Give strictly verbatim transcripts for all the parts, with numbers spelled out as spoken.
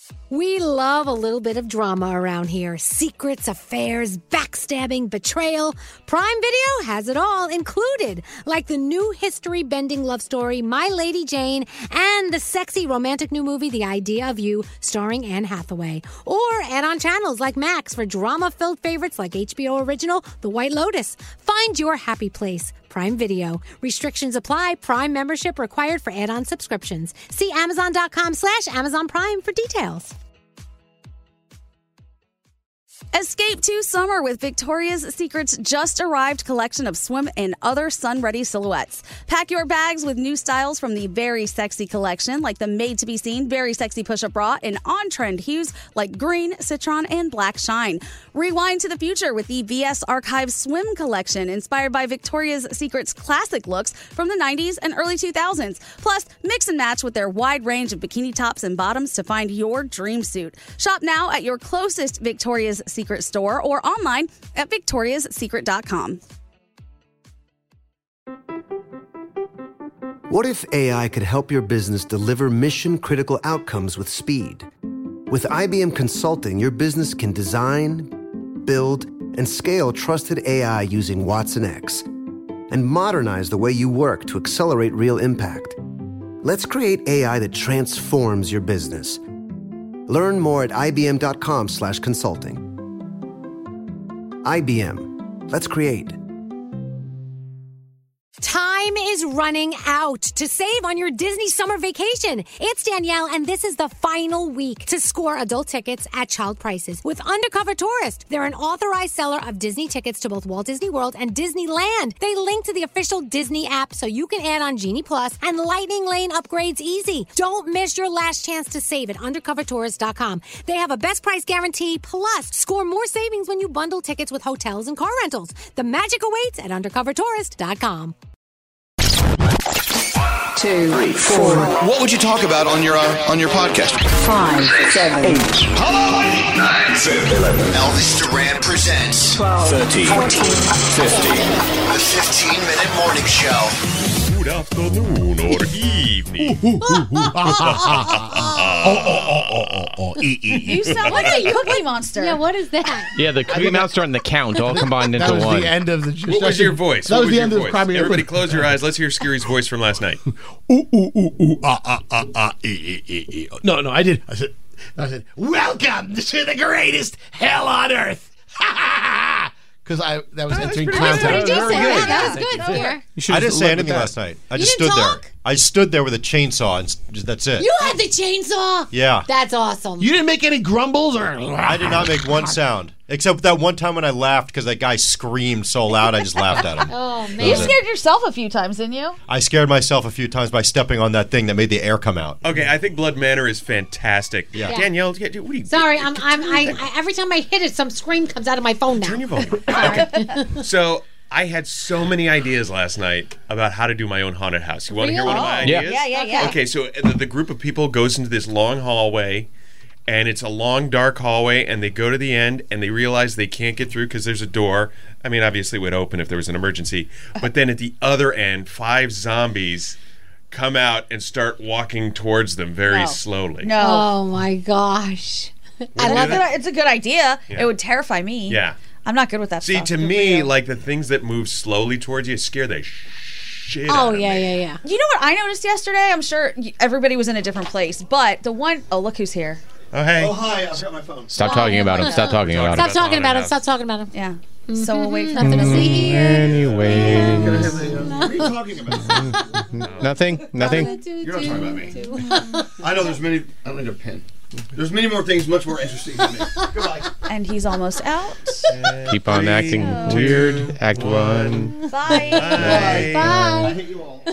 We love a little bit of drama around here. Secrets, affairs, backstabbing, betrayal. Prime Video has it all included, like the new history-bending love story, My Lady Jane, and the sexy romantic new movie, The Idea of You, starring Anne Hathaway. Or add-on channels like Max for drama-filled favorites like H B O original The White Lotus. Find your happy place. Prime Video. Restrictions apply. Prime membership required for add-on subscriptions. See Amazon.com slash Amazon Prime for details. Escape to summer with Victoria's Secret's just arrived collection of swim and other sun-ready silhouettes. Pack your bags with new styles from the Very Sexy collection, like the made-to-be-seen Very Sexy push-up bra in on-trend hues like green, citron, and black shine. Rewind to the future with the V S Archive Swim collection, inspired by Victoria's Secret's classic looks from the nineties and early two thousands. Plus, mix and match with their wide range of bikini tops and bottoms to find your dream suit. Shop now at your closest Victoria's Secret store or online at victorias secret dot com. What if A I could help your business deliver mission-critical outcomes with speed? With I B M Consulting, your business can design, build, and scale trusted A I using Watson X and modernize the way you work to accelerate real impact. Let's create A I that transforms your business. Learn more at ibm.com slash consulting. I B M. Let's create. Time is running out to save on your Disney summer vacation. It's Danielle, and this is the final week to score adult tickets at child prices with Undercover Tourist. They're an authorized seller of Disney tickets to both Walt Disney World and Disneyland. They link to the official Disney app so you can add on Genie Plus and Lightning Lane upgrades easy. Don't miss your last chance to save at undercover tourist dot com. They have a best price guarantee, plus score more savings when you bundle tickets with hotels and car rentals. The magic awaits at undercover tourist dot com. Two, three, four. What would you talk about on your uh, on your podcast? Five, seven, eight. Hello, nine, ten, eleven. Elvis Duran presents twelve, thirteen, fourteen, fifteen. The fifteen-minute morning show. Good afternoon or evening. oh, oh, oh, oh, oh, oh. E, e, e. You sound like a Cookie Monster. Yeah, what is that? Yeah, the Cookie Monster and the Count all combined into That was one. the end of the. What was your voice? That What was the your end of the voice? Crimea. Everybody close your eyes. Let's hear Scary's voice from last night. Ooh, ooh, ooh, ooh, ah, ah, ah, ah, e, e, e, e. No, no, I did. I said, I said, welcome to the greatest hell on earth. Ha ha ha! Because I that was Oh, entering that's clown pretty town. good. What did you say? Very good. That was good, Scare. I didn't say anything last night. I You just didn't stood talk? there. I stood there with a chainsaw, and s- that's it. You had the chainsaw? Yeah. That's awesome. You didn't make any grumbles or. I did not make one sound, except that one time when I laughed because that guy screamed so loud, I just laughed at him. Oh, man. You scared yourself a few times, didn't you? I scared myself a few times by stepping on that thing that made the air come out. Okay, I think Blood Manor is fantastic. Yeah. Yeah. Danielle, what do you? Sorry, I'm, I'm, I, I, every time I hit it, some scream comes out of my phone now. Turn your volume. Okay. So I had so many ideas last night about how to do my own haunted house. You want to hear one of my Oh. Yeah. ideas? Yeah, yeah, yeah. Okay, so the, the group of people goes into this long hallway, and it's a long, dark hallway, and they go to the end, and they realize they can't get through because there's a door. I mean, obviously it would open if there was an emergency. But then at the other end, five zombies come out and start walking towards them very No. slowly. No. Oh, my gosh. I you love do it. that? It's a good idea. Yeah. It would terrify me. Yeah. I'm not good with that See, stuff. to Good for me, you. like the things that move slowly towards you scare the shit out Oh, of yeah, me. yeah, yeah. You know what I noticed yesterday? I'm sure y- everybody was in a different place, but the one oh look who's here. Oh, hey. hi, I've got my phone. Stop talking about him. Stop talking about Stop him. talking about him. House. Stop talking about him. Yeah. So we'll wait for Nothing to see here. Anyway. What are you talking about? Nothing? Nothing? You're not talking about me. I know there's many. I don't need a pen. There's many more things much more interesting than me. Goodbye. and he's almost out. Keep on acting weird. Act one. Bye. Bye. Bye. hate you all.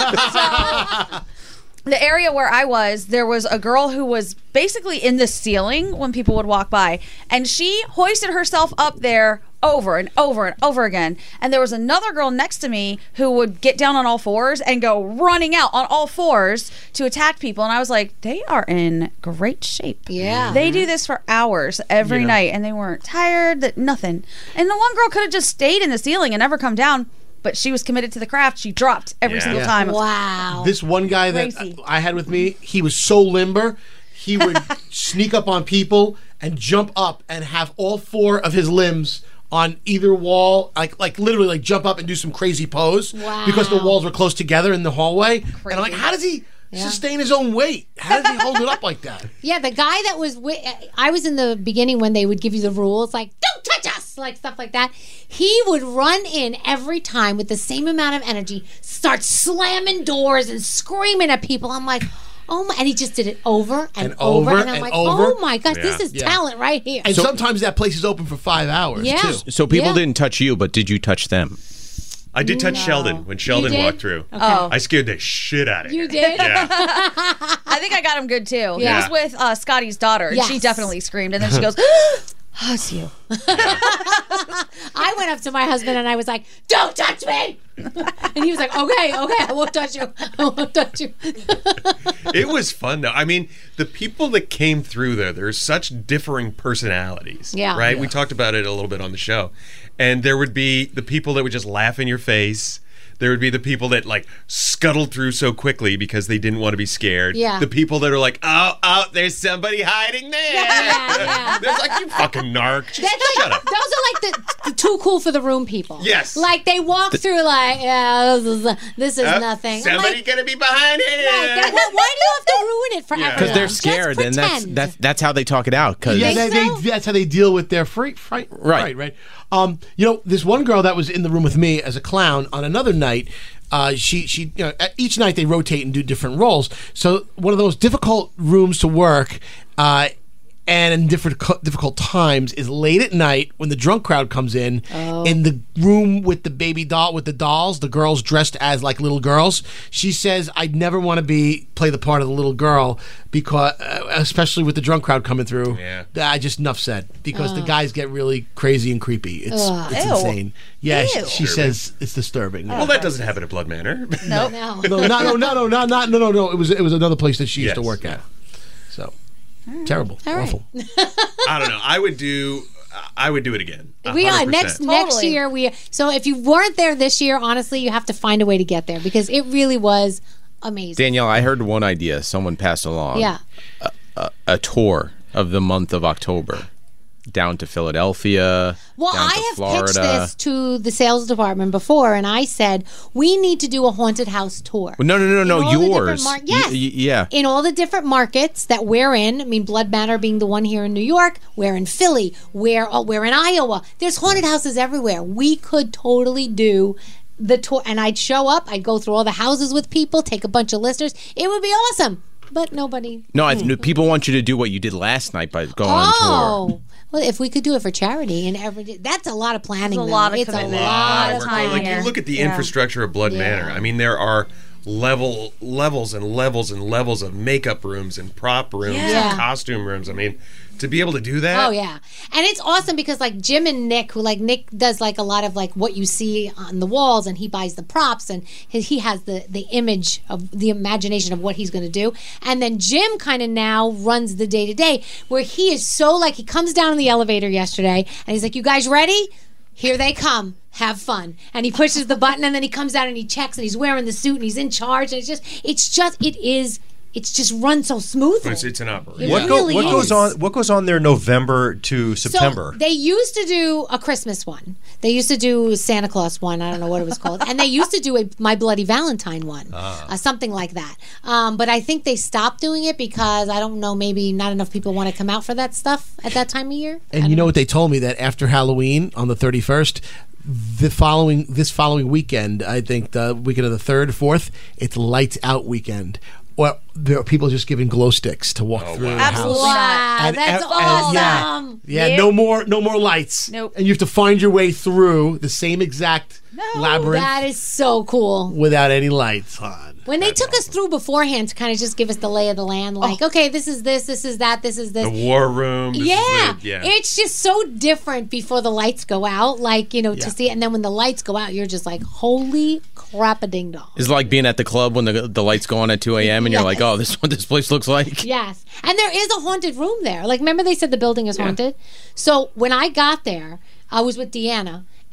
The area where I was, there was a girl who was basically in the ceiling when people would walk by, and she hoisted herself up there over and over and over again. And there was another girl next to me who would get down on all fours and go running out on all fours to attack people. And I was like, they are in great shape. Yeah. They do this for hours every Yeah. night, and they weren't tired, that nothing. And the one girl could have just stayed in the ceiling and never come down, but she was committed to the craft. She dropped every Yeah. single Yeah. time. Wow. This one guy that Crazy. I had with me, he was so limber. he would sneak up on people and jump up and have all four of his limbs on either wall, like like literally like jump up and do some crazy pose Wow. because the walls were close together in the hallway. And I'm like, Crazy. how does he Yeah. sustain his own weight? How does he hold it up like that? Yeah, the guy that was with, I was in the beginning when they would give you the rules, like, don't touch us, like stuff like that. He would run in every time with the same amount of energy, start slamming doors and screaming at people. I'm like, oh my, and he just did it over and, And over And I'm and like, over. oh my gosh, this Yeah. is Yeah. talent right here. And sometimes that place is open for five hours Yeah. too. So people Yeah. didn't touch you, but did you touch them? I did touch Sheldon when Sheldon did? walked through. Oh. I scared the shit out of You him. did? Yeah. I think I got him good too. He Yeah. was with uh, Scotty's daughter, and she Yes. definitely screamed, and then she goes, "Oh, it's you." I went up to my husband and I was like, don't touch me. And he was like, okay, okay, I won't touch you. I won't touch you. It was fun though. I mean, the people that came through there, there's such differing personalities. Yeah. Right? We talked about it a little bit on the show. And there would be the people that would just laugh in your face. There would be the people that like scuttled through so quickly because they didn't want to be scared. Yeah. The people that are like, oh, oh, there's somebody hiding there. Yeah, yeah. There's like, you fucking narc. Just That's shut like, up. those are like the, the too cool for the room people. Yes. Like they walk through like, yeah, this is, this is Uh, nothing. I'm Somebody like, gonna be behind right, here. that- why, why do you have to ruin it for Yeah. everyone? Because they're Just scared, and that's pretend. that's that's how they talk it out. Because Yeah, they, Think so? they, that's how they deal with their freak, fright. Right. right, right. Um, you know, this one girl that was in the room with me as a clown on another night. Uh, she, she, you know, at each night they rotate and do different roles. So one of those difficult rooms to work, uh, and in different co- difficult times is late at night when the drunk crowd comes in. In the room with the baby doll, with the dolls, the girls dressed as like little girls. She says, "I'd never want to be play the part of the little girl because, uh, especially with the drunk crowd coming through." Yeah. I just enough said because the guys get really crazy and creepy. It's it's Ew. insane. Yeah, she, Ew. she says it's disturbing. Well, that doesn't happen at Blood Manor. Nope. No. No, no, no, no, no, not, not, no, no, no. It was, it was another place that she used to Yes. work at. So terrible, All right. awful. I don't know. I would do. I would do it again. We are one hundred next percent. next Totally. year. We so if you weren't there this year, honestly, you have to find a way to get there because it really was amazing. Danielle, I heard one idea someone passed along. Yeah. a, a tour of the month of October down to Philadelphia. Well, down I to have Florida. pitched this to the sales department before, and I said we need to do a haunted house tour. Well, no, no, no, In no, all the different yours. mar- Y- yes. y- yeah. In all the different markets that we're in. I mean, Blood Manor being the one here in New York. We're in Philly. We're oh, we're in Iowa. There's haunted houses everywhere. We could totally do the tour, and I'd show up. I'd go through all the houses with people, take a bunch of listeners. It would be awesome. But nobody. No, I, people want you to do what you did last night by going on tour. Oh, well, if we could do it for charity and every that's a lot of planning. It's a though. lot of It's a commitment. lot A of lot of time. time Like here. you look at the Yeah. infrastructure of Blood Yeah. Manor. I mean, there are level levels and levels and levels of makeup rooms and prop rooms Yeah. and costume rooms. I mean, to be able to do that. Oh yeah, and it's awesome because like Jim and Nick, who like Nick does like a lot of like what you see on the walls, and he buys the props, and he, he has the the image of the imagination of what he's going to do, and then Jim kind of now runs the day to day, where he is so like he comes down in the elevator yesterday, and he's like, "You guys ready? Here they come. Have fun." And he pushes the button, and then he comes out and he checks, and he's wearing the suit, and he's in charge, and it's just it's just it is. It's just run so smoothly. It's, it's an operation. It What, go, really what is. goes on? What goes on there November to September? So they used to do a Christmas one. They used to do a Santa Claus one. I don't know what it was called. And they used to do a My Bloody Valentine one, Ah. uh, something like that. Um, but I think they stopped doing it because I don't know, maybe not enough people want to come out for that stuff at that time of year. I And don't you know what they told me that after Halloween on the thirty-first, the following this following weekend, I think the weekend of the third, fourth, it's lights out weekend. Well, there are people just giving glow sticks to walk through the Absolutely house. Wow, And- that's and- awesome. and yeah, yeah, Yep. no more, no more lights. Nope. And you have to find your way through the same exact labyrinth That is so cool. without any lights on. When they took us through beforehand to kind of just give us the lay of the land, like, okay, this is this, this is that, this is this. The war room. this is Yeah. the- yeah. It's just so different before the lights go out, like, you know, Yeah. to see it. And then when the lights go out, you're just like, holy crap a ding dong. It's like being at the club when the the lights go on at two a.m. and you're like, oh, this is what this place looks like. Yes. And there is a haunted room there. Like, remember they said the building is haunted? So when I got there, I was with Deanna.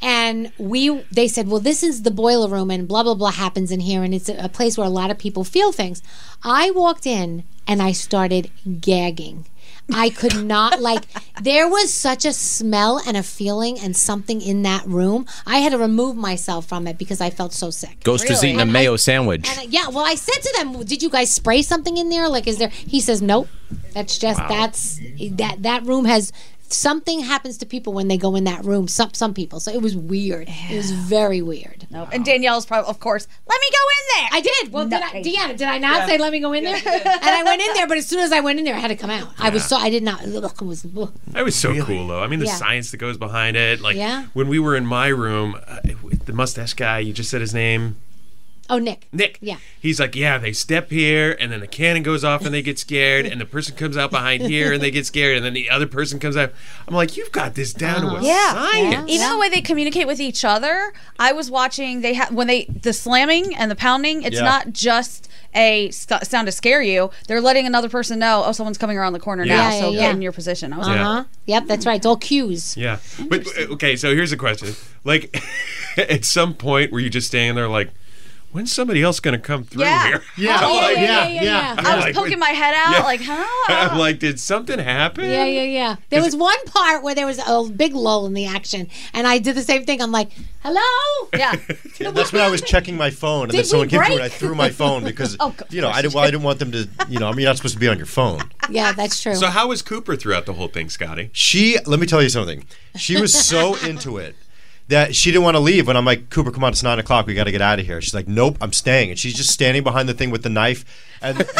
And we, they said, well, this is the boiler room and blah, blah, blah happens in here. And it's a, a place where a lot of people feel things. I walked in and I started gagging. I could not, like, there was such a smell and a feeling and something in that room. I had to remove myself from it because I felt so sick. Ghost is eating a And mayo I- sandwich. And I- yeah, well, I said to them, did you guys spray something in there? Like, is there, he says, nope. That's just, that's, that, that room has, something happens to people when they go in that room. Some some people. So it was weird. It was very weird. Nope. And Danielle's probably, of course, let me go in there. I did. Well, did I, Nice. Deanna, did I not Yeah. say let me go in there? And I went in there, but as soon as I went in there, I had to come out. I was so, I did not, ugh, it was, ugh. That was so cool, though. I mean, the Yeah. science that goes behind it. Like, Yeah. when we were in my room, uh, the mustache guy, you just said his name. Oh, Nick. Nick. Yeah. He's like, yeah, they step here, and then the cannon goes off, and they get scared, and the person comes out behind here, and they get scared, and then the other person comes out. I'm like, you've got this down to a Yeah. science. Even the way they communicate with each other. I was watching. They have when they the slamming and the pounding. It's Yeah. not just a st- sound to scare you. They're letting another person know. Oh, someone's coming around the corner Yeah. now. Yeah, so yeah, get yeah. in your position. I was Uh like, huh. Yep, that's right. It's all cues. Yeah. But, uh, okay, so here's a question. Like, at some point, were you just standing there like, when's somebody else going to come through Yeah. here? Yeah. Oh, Like, yeah, yeah, yeah. I was Like, poking my head out, yeah. like, huh? I'm like, did something happen? Yeah, yeah, yeah. There was one part where there was a big lull in the action, and I did the same thing. I'm like, hello? Yeah. Yeah, that's when I was checking my phone, and Did then someone we came through, break? and I threw my phone because Oh, of you know I didn't. Well, I didn't want them to. You know, I mean, you're not supposed to be on your phone. Yeah, that's true. So how was Cooper throughout the whole thing, Scotty? She, let me tell you something. She was so into it that she didn't want to leave. When I'm like, Cooper, come on, it's nine o'clock. We got to get out of here. She's like, nope, I'm staying. And she's just standing behind the thing with the knife. And, and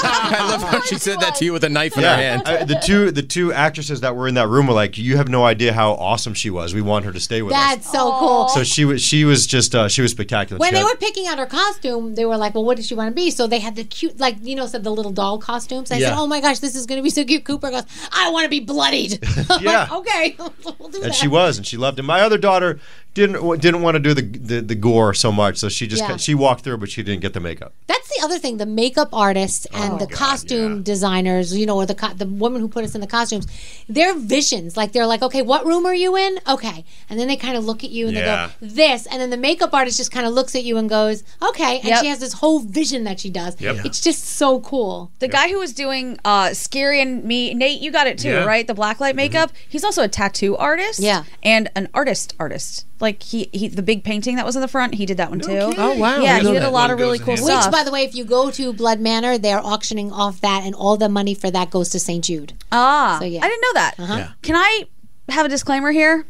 I love how she said that to you with a knife in her yeah, hand. I- the two the two actresses that were in that room were like, you have no idea how awesome she was. We want her to stay with us. That's so cool. So she was she was just uh, she was spectacular. When She they had- were picking out her costume, they were like, well, what does she want to be? So they had the cute, like, you know, said the little doll costumes. I said, Yeah. oh my gosh, this is going to be so cute. Cooper goes, I want to be bloodied. I'm Yeah. like, okay, we'll do that. and she was, and she loved it. My other daughter didn't didn't want to do the, the the gore so much, so she just Yeah. she walked through, but she didn't get the makeup. That's the other thing. The makeup artists and the costume designers, you know, or the co- the woman who put us in the costumes, their visions, like they're like, okay, what room are you in? Okay, and then they kind of look at you and Yeah. they go this, and then the makeup artist just kind of looks at you and goes, okay, and Yep. she has this whole vision that she does. Yep. It's just so cool. The guy who was doing uh, Scary and Me, Nate, you got it too, Yeah. right? The blacklight makeup. He's also a tattoo artist. Yeah. And an artist artist. Like he, he the big painting that was in the front, he did that one too. Oh, wow. I Yeah, didn't he know did a that. lot One of really goes cool in hand. stuff. Which, by the way, if you go to Blood Manor, they're auctioning off that, and all the money for that goes to Saint Jude. Ah, So, yeah. I didn't know that. Uh-huh. Can I have a disclaimer here?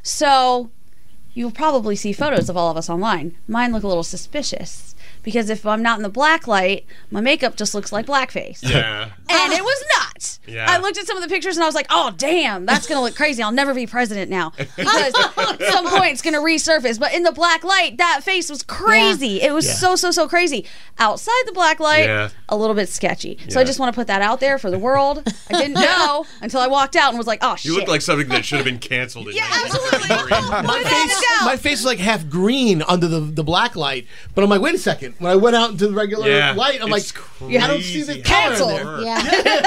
So, you'll probably see photos of all of us online. Mine look a little suspicious because if I'm not in the black light, my makeup just looks like blackface. Yeah. And it was not. Yeah. I looked at some of the pictures and I was like, oh, damn, that's going to look crazy. I'll never be president now because at some point it's going to resurface. But in the black light, that face was crazy. It was so, so, so crazy. Outside the black light, Yeah. a little bit sketchy. So I Yeah. just want to put that out there for the world. I didn't know until I walked out and was like, oh, shit. You look like something that should have been canceled. In Yeah, nineteen seventy-three. My Without face, a doubt. my face is like half green under the, the black light, but I'm like, wait a second. When I went out into the regular Yeah, light, I'm it's like, I don't see the crazy color Cancel. in there. Yeah.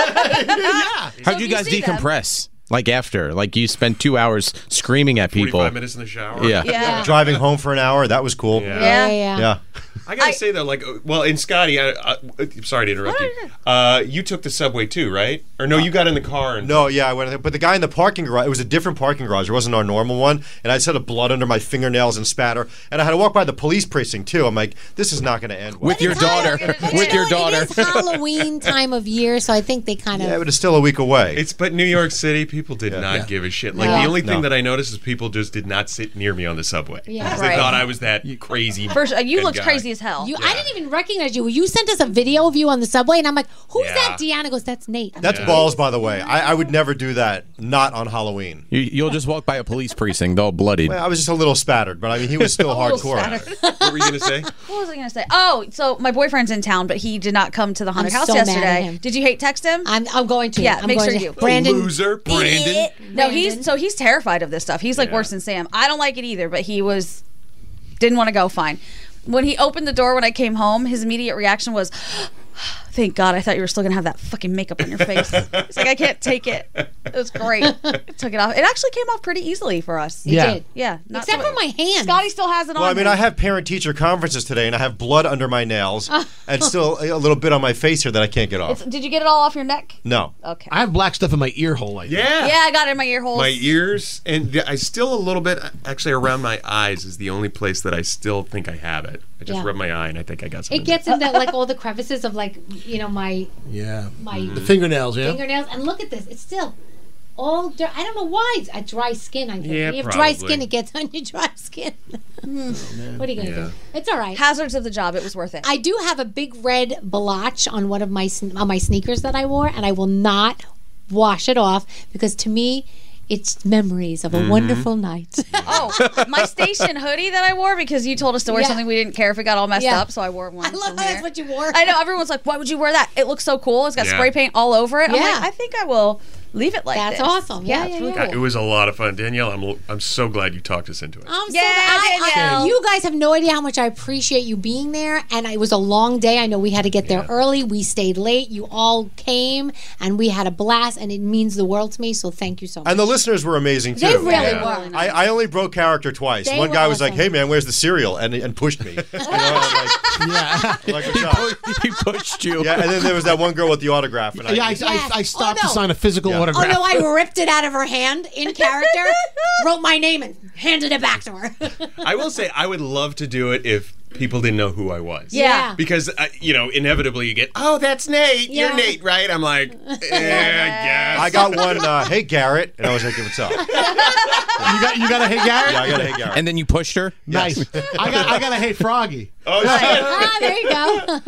Yeah. How'd you you guys see them- decompress? Like after, like you spent two hours screaming at people. forty-five minutes in the shower. Yeah. Yeah. Driving home for an hour, that was cool. Yeah. Yeah, Yeah. yeah. Yeah. I gotta I- say though, like, uh, well, in Scotty, I, I, I'm sorry to interrupt you. Uh, you took the subway too, right? Or no, you got in the car and No, yeah, I went. But the guy in the parking garage, it was a different parking garage. It wasn't our normal one. And I just had a blood under my fingernails and spatter. And I had to walk by the police precinct too. I'm like, this is not going to end well. With your daughter. But With you your know, daughter. It is Halloween time of year, so I think they kind of. Yeah, but it's still a week away. It's but New York City people did not Yeah. give a shit. Like No. the only thing No. that I noticed is people just did not sit near me on the subway. Yeah. Because Right. they thought I was that crazy. First, uh, you good looked guy. crazy as hell. You, I didn't even recognize you. You sent us a video of you on the subway, and I'm like, "Who's Yeah. that?" Deanna goes, "That's Nate." I'm That's like, balls, by the way. I, I would never do that. Not on Halloween. You, you'll just walk by a police precinct, all bloodied. Well, I was just a little spattered, but I mean, he was still little hardcore. spattered. What were you gonna say? What was I going to say? Oh, so my boyfriend's in town, but he did not come to the haunted I'm house so mad at yesterday. him. Did you hate text him? I'm, I'm going to. Yeah, I'm make going sure to. you- Brandon. Loser, Brandon. No, Brandon. he's so he's terrified of this stuff. He's like Yeah. worse than Sam. I don't like it either, but he was didn't want to go. Fine. When he opened the door when I came home, his immediate reaction was, thank God. I thought you were still going to have that fucking makeup on your face. It's like, I can't take it. It was great. I took it off. It actually came off pretty easily for us. It Yeah. did. Yeah. not Except so- for my hands. Scotty still has it on. Well, I mean, him. I have parent-teacher conferences today, and I have blood under my nails, and still a little bit on my face here that I can't get off. It's- did you get it all off your neck? No. Okay. I have black stuff in my ear hole. I think. Yeah. Yeah, I got it in my ear holes. My ears, and th- I still a little bit, actually around my eyes is the only place that I still think I have it. I just Yeah. rub my eye and I think I got something. It gets into like all the crevices of like you know my Yeah. my The fingernails, yeah. fingernails. And look at this. It's still all. Dir- I don't know why. It's a dry skin. I think. Yeah, when you have dry probably. skin, it gets on your dry skin. What are you gonna Yeah. do? It's all right. Hazards of the job. It was worth it. I do have a big red blotch on one of my sn- on my sneakers that I wore, and I will not wash it off because to me, it's memories of a Mm-hmm. wonderful night. Oh, my station hoodie that I wore because you told us to wear Yeah. something we didn't care if it got all messed Yeah. up, so I wore one. I love from how here. that's what you wore. I know everyone's like, "Why would you wear that? It looks so cool. It's got Yeah. spray paint all over it." I'm Yeah. like, I think I will leave it like That's this. awesome. Yeah, it's yeah, really yeah. It cool. was a lot of fun. Danielle, I'm, I'm so glad you talked us into it. I'm so Yeah, I- I- Danielle. you guys have no idea how much I appreciate you being there. And it was a long day. I know we had to get there Yeah. early. We stayed late. You all came, and we had a blast. And it means the world to me. So thank you so much. And the listeners were amazing, too. They really Yeah. were. I, I only broke character twice. They One were guy was like, awesome. "Hey man, where's the cereal?" and and pushed me. You know, I'm Yeah. like, like, what's up? he pushed you. Yeah, and then there was that one girl with the autograph, and I, Yeah, I, Yes. I, I stopped Oh, no. to sign a physical Yeah. Oh autograph. no! I ripped it out of her hand in character, wrote my name, and handed it back to her. I will say I would love to do it if people didn't know who I was. Yeah. Because, uh, you know, inevitably you get, oh, that's Nate. Yeah. You're Nate, right? I'm like, yeah, I guess. I got one. Uh, hey Garrett, and I was like, "What's up?" You got you got a hey Garrett? Yeah, I got a hey Garrett. And then you pushed her? Nice. I got I got a hey Froggy. Oh, shit. Ah, there you go.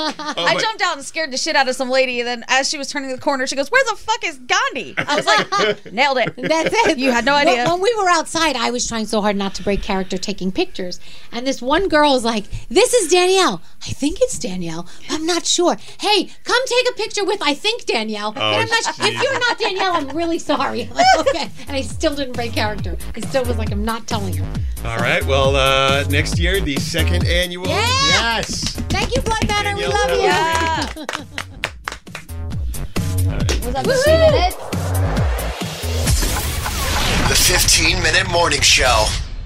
I but- jumped out and scared the shit out of some lady, and then as she was turning the corner, she goes, "Where the fuck is Gandhi?" I was like, "Nailed it." That's it. You had no When- idea. When we were outside, I was trying so hard not to break character taking pictures. And this one girl was like, "This is Danielle. I think it's Danielle. I'm not sure. Hey, come take a picture with I think Danielle. But I'm not sure. If you're not Danielle, I'm really sorry." I'm like, okay. And I still didn't break character. I still was like, I'm not telling her. All right. Well, uh, next year, the second annual. Yeah. Yes. Thank you, Blood Banner. We Danielle, love you. Yeah. Was that the two minutes? The fifteen minute morning show.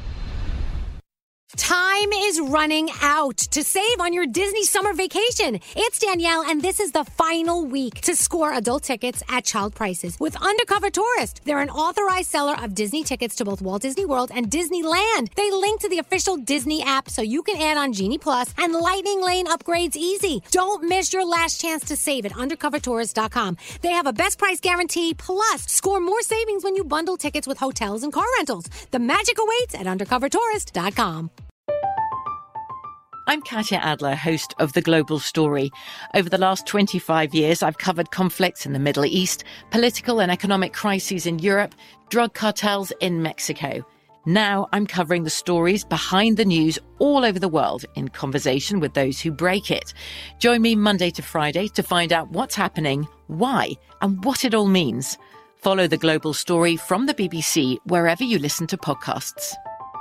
Time is running out to save on your Disney summer vacation. It's Danielle, and this is the final week to score adult tickets at child prices with Undercover Tourist. They're an authorized seller of Disney tickets to both Walt Disney World and Disneyland. They link to the official Disney app so you can add on Genie Plus and Lightning Lane upgrades easy. Don't miss your last chance to save at undercover tourist dot com. They have a best price guarantee, plus score more savings when you bundle tickets with hotels and car rentals. The magic awaits at undercover tourist dot com. I'm Katya Adler, host of The Global Story. Over the last twenty-five years, I've covered conflicts in the Middle East, political and economic crises in Europe, drug cartels in Mexico. Now I'm covering the stories behind the news all over the world in conversation with those who break it. Join me Monday to Friday to find out what's happening, why, and what it all means. Follow The Global Story from the B B C wherever you listen to podcasts.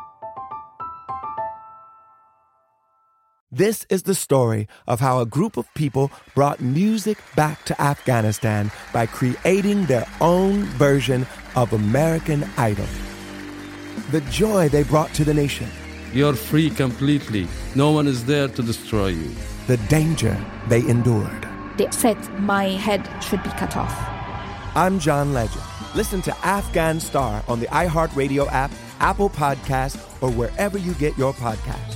This is the story of how a group of people brought music back to Afghanistan by creating their own version of American Idol. The joy they brought to the nation. You're free completely. No one is there to destroy you. The danger they endured. They said my head should be cut off. I'm John Legend. Listen to Afghan Star on the iHeartRadio app, Apple Podcasts, or wherever you get your podcasts.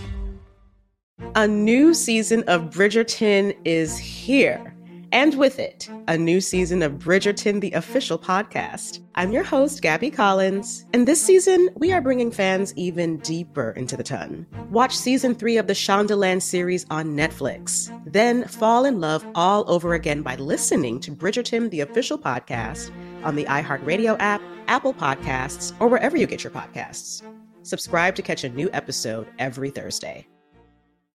A new season of Bridgerton is here. And with it, a new season of Bridgerton, the official podcast. I'm your host, Gabby Collins, and this season, we are bringing fans even deeper into the ton. Watch season three of the Shondaland series on Netflix. Then fall in love all over again by listening to Bridgerton, the official podcast, on the iHeartRadio app, Apple Podcasts, or wherever you get your podcasts. Subscribe to catch a new episode every Thursday.